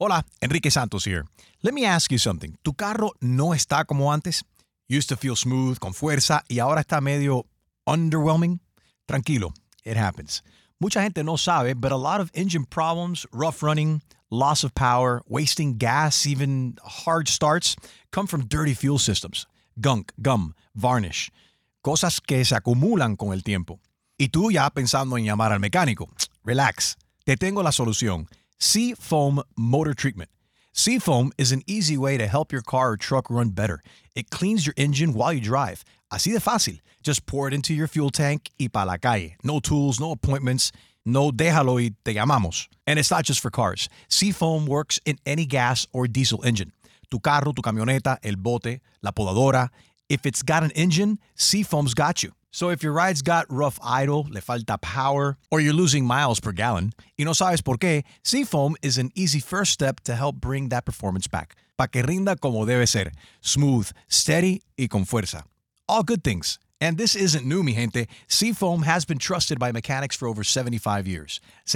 Hola, Enrique Santos here. Let me ask you something. ¿Tu carro no está como antes? Used to feel smooth, con fuerza, y ahora está medio underwhelming? Tranquilo, it happens. Mucha gente no sabe, but a lot of engine problems, rough running, loss of power, wasting gas, even hard starts, come from dirty fuel systems. Gunk, gum, varnish. Cosas que se acumulan con el tiempo. Y tú ya pensando en llamar al mecánico. Relax. Te tengo la solución. Seafoam Motor Treatment. Seafoam is an easy way to help your car or truck run better. It cleans your engine while you drive. Así de fácil. Just pour it into your fuel tank y pa' la calle. No tools, no appointments. No déjalo y te llamamos. And it's not just for cars. Seafoam works in any gas or diesel engine. Tu carro, tu camioneta, el bote, la podadora. If it's got an engine, Seafoam's got you. So if your ride's got rough idle, le falta power, or you're losing miles per gallon, y no sabes por qué, Seafoam is an easy first step to help bring that performance back. Pa' que rinda como debe ser. Smooth, steady, y con fuerza. All good things. And this isn't new, mi gente. Seafoam has been trusted by mechanics for over 75 years.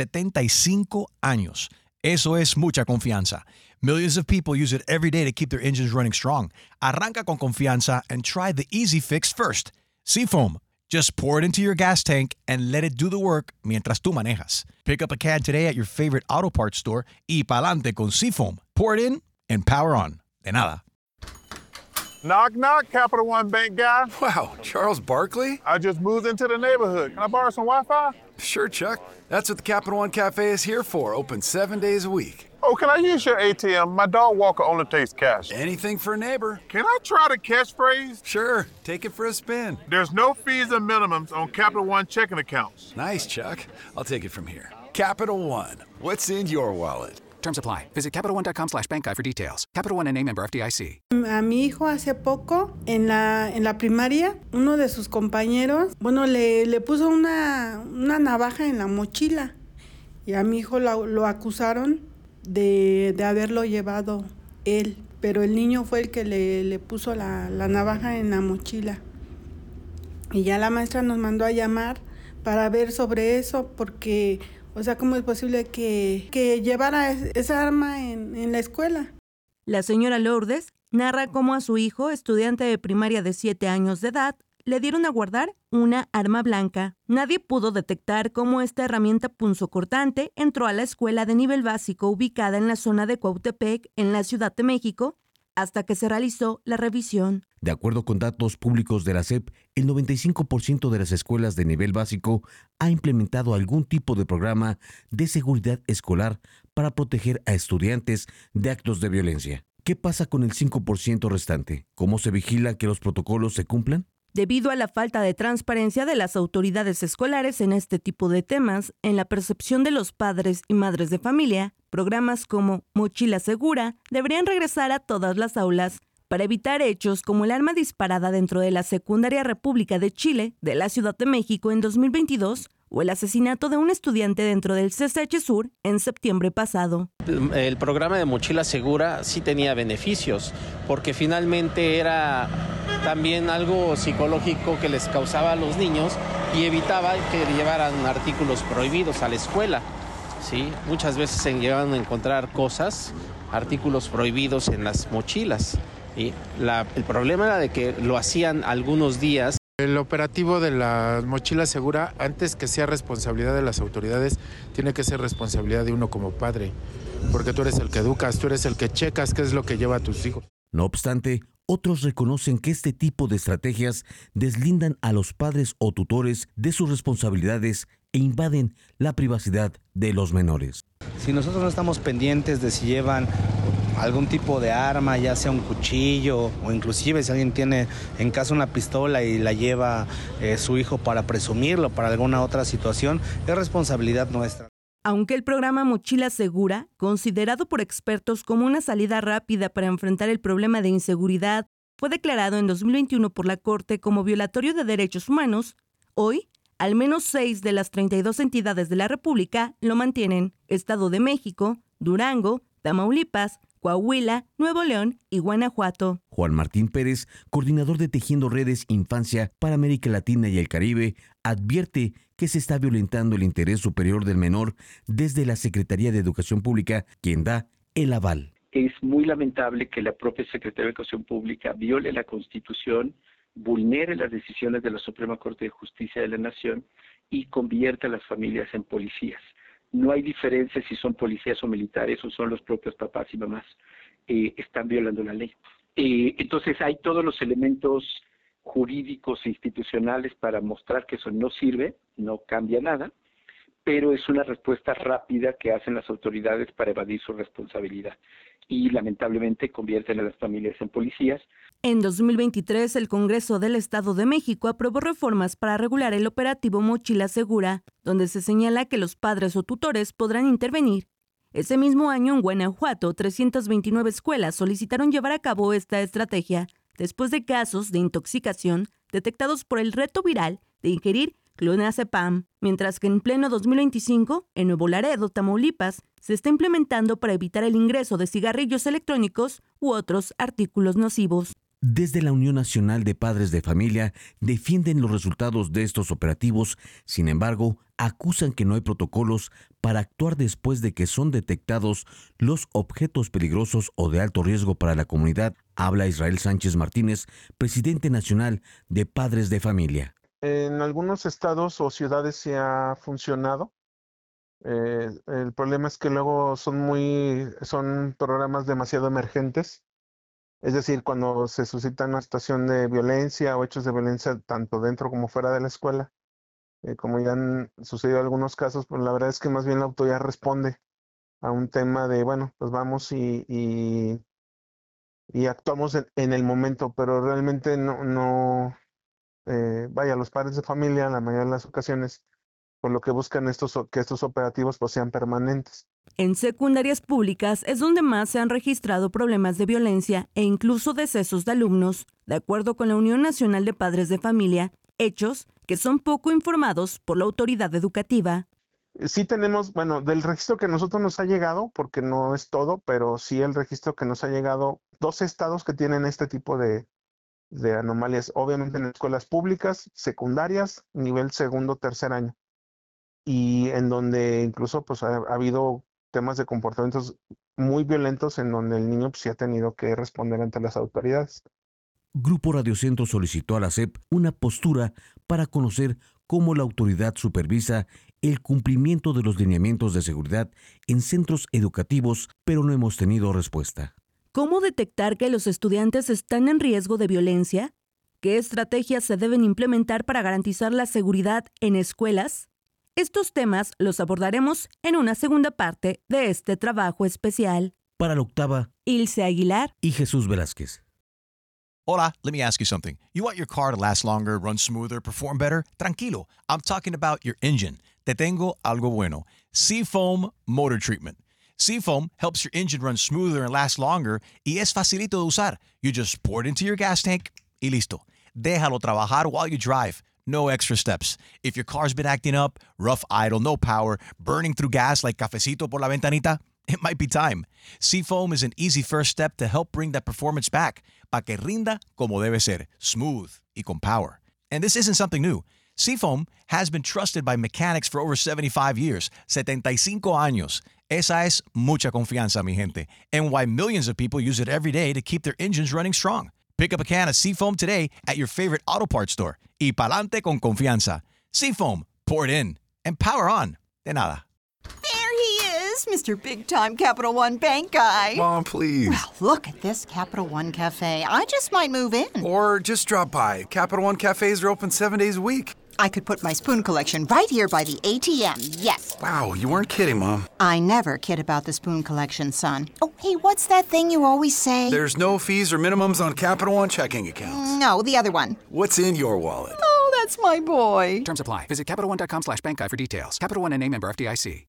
75 años. Eso es mucha confianza. Millions of people use it every day to keep their engines running strong. Arranca con confianza and try the easy fix first. Seafoam. Just pour it into your gas tank and let it do the work mientras tú manejas. Pick up a can today at your favorite auto parts store y pa'lante con Seafoam. Pour it in and power on. De nada. Knock, knock, Capital One Bank guy. Wow, Charles Barkley? I just moved into the neighborhood. Can I borrow some Wi-Fi? Sure, Chuck. That's what the Capital One Cafe is here for, open 7 days a week. Oh, can I use your ATM? My dog Walker only takes cash. Anything for a neighbor. Can I try the catchphrase? Sure, take it for a spin. There's no fees and minimums on Capital One checking accounts. Nice, Chuck. I'll take it from here. Capital One. What's in your wallet? Terms apply. Visit CapitalOne.com/bankguide for details. Capital One N.A. member FDIC. A mi hijo hace poco, en la primaria, uno de sus compañeros, le puso una navaja en la mochila. Y a mi hijo lo acusaron de haberlo llevado él. Pero el niño fue el que le puso la navaja en la mochila. Y ya la maestra nos mandó a llamar para ver sobre eso, porque... O sea, ¿cómo es posible que llevara esa arma en la escuela? La señora Lourdes narra cómo a su hijo, estudiante de primaria de 7 años de edad, le dieron a guardar una arma blanca. Nadie pudo detectar cómo esta herramienta punzocortante entró a la escuela de nivel básico ubicada en la zona de Cuautepec, en la Ciudad de México, hasta que se realizó la revisión. De acuerdo con datos públicos de la SEP, el 95% de las escuelas de nivel básico ha implementado algún tipo de programa de seguridad escolar para proteger a estudiantes de actos de violencia. ¿Qué pasa con el 5% restante? ¿Cómo se vigila que los protocolos se cumplan? Debido a la falta de transparencia de las autoridades escolares en este tipo de temas, en la percepción de los padres y madres de familia, programas como Mochila Segura deberían regresar a todas las aulas para evitar hechos como el arma disparada dentro de la Secundaria República de Chile de la Ciudad de México en 2022 o el asesinato de un estudiante dentro del CCH Sur en septiembre pasado. El programa de Mochila Segura sí tenía beneficios, porque finalmente era también algo psicológico que les causaba a los niños y evitaba que llevaran artículos prohibidos a la escuela. ¿Sí? Muchas veces se llegaban a encontrar cosas, artículos prohibidos en las mochilas. ¿Sí? El problema era de que lo hacían algunos días. El operativo de la mochila segura, antes que sea responsabilidad de las autoridades, tiene que ser responsabilidad de uno como padre, porque tú eres el que educas, tú eres el que checas qué es lo que lleva a tus hijos. No obstante, otros reconocen que este tipo de estrategias deslindan a los padres o tutores de sus responsabilidades e invaden la privacidad de los menores. Si nosotros no estamos pendientes de si llevan algún tipo de arma, ya sea un cuchillo o inclusive si alguien tiene en casa una pistola y la lleva su hijo para presumirlo, para alguna otra situación, es responsabilidad nuestra. Aunque el programa Mochila Segura, considerado por expertos como una salida rápida para enfrentar el problema de inseguridad, fue declarado en 2021 por la Corte como violatorio de derechos humanos, hoy, al menos 6 de las 32 entidades de la República lo mantienen: Estado de México, Durango, Tamaulipas, Coahuila, Nuevo León y Guanajuato. Juan Martín Pérez, coordinador de Tejiendo Redes Infancia para América Latina y el Caribe, advierte que se está violentando el interés superior del menor desde la Secretaría de Educación Pública, quien da el aval. Es muy lamentable que la propia Secretaría de Educación Pública viole la Constitución, vulnere las decisiones de la Suprema Corte de Justicia de la Nación y convierta a las familias en policías. No hay diferencia si son policías o militares o son los propios papás y mamás. Están violando la ley. Entonces hay todos los elementos jurídicos e institucionales para mostrar que eso no sirve, no cambia nada, pero es una respuesta rápida que hacen las autoridades para evadir su responsabilidad. Y lamentablemente convierten a las familias en policías. En 2023, el Congreso del Estado de México aprobó reformas para regular el operativo Mochila Segura, donde se señala que los padres o tutores podrán intervenir. Ese mismo año, en Guanajuato, 329 escuelas solicitaron llevar a cabo esta estrategia después de casos de intoxicación detectados por el reto viral de ingerir clonazepam, mientras que en pleno 2025, en Nuevo Laredo, Tamaulipas, se está implementando para evitar el ingreso de cigarrillos electrónicos u otros artículos nocivos. Desde la Unión Nacional de Padres de Familia defienden los resultados de estos operativos, sin embargo, acusan que no hay protocolos para actuar después de que son detectados los objetos peligrosos o de alto riesgo para la comunidad. Habla Israel Sánchez Martínez, presidente nacional de Padres de Familia. En algunos estados o ciudades se ha funcionado. El problema es que luego son programas demasiado emergentes. Es decir, cuando se suscita una situación de violencia o hechos de violencia tanto dentro como fuera de la escuela, como ya han sucedido algunos casos, pues la verdad es que más bien la autoridad responde a un tema de, bueno, pues vamos y actuamos en el momento, pero realmente los padres de familia, en la mayoría de las ocasiones, por lo que buscan que estos operativos pues sean permanentes. En secundarias públicas es donde más se han registrado problemas de violencia e incluso decesos de alumnos, de acuerdo con la Unión Nacional de Padres de Familia, hechos que son poco informados por la autoridad educativa. Sí tenemos, del registro que a nosotros nos ha llegado, porque no es todo, pero sí el registro que nos ha llegado, 12 estados que tienen este tipo de anomalías, obviamente en escuelas públicas, secundarias, nivel segundo, tercer año, y en donde incluso pues ha habido temas de comportamientos muy violentos en donde el niño pues, sí ha tenido que responder ante las autoridades. Grupo Radiocentro solicitó a la SEP una postura para conocer cómo la autoridad supervisa el cumplimiento de los lineamientos de seguridad en centros educativos, pero no hemos tenido respuesta. ¿Cómo detectar que los estudiantes están en riesgo de violencia? ¿Qué estrategias se deben implementar para garantizar la seguridad en escuelas? Estos temas los abordaremos en una segunda parte de este trabajo especial. Para la octava, Ilse Aguilar y Jesús Velázquez. Hola, let me ask you something. You want your car to last longer, run smoother, perform better? Tranquilo, I'm talking about your engine. Te tengo algo bueno. Seafoam Motor Treatment. Seafoam helps your engine run smoother and last longer y es facilito de usar. You just pour it into your gas tank y listo. Déjalo trabajar while you drive. No extra steps. If your car's been acting up, rough idle, no power, burning through gas like cafecito por la ventanita, it might be time. Seafoam is an easy first step to help bring that performance back, para que rinda como debe ser, smooth y con power. And this isn't something new. Seafoam has been trusted by mechanics for over 75 years, 75 años. Esa es mucha confianza, mi gente, and why millions of people use it every day to keep their engines running strong. Pick up a can of Seafoam today at your favorite auto parts store. Y pa'lante con confianza. Seafoam, pour it in, and power on. De nada. Mr. Big Time Capital One Bank guy. Mom, please. Well, look at this Capital One Cafe. I just might move in. Or just drop by. Capital One cafes are open 7 days a week. I could put my spoon collection right here by the ATM, yes. Wow, you weren't kidding, Mom. I never kid about the spoon collection, son. Oh, hey, what's that thing you always say? There's no fees or minimums on Capital One checking accounts. No, the other one. What's in your wallet? Oh, that's my boy. Terms apply. Visit CapitalOne.com/bankguide for details. Capital One and a member FDIC.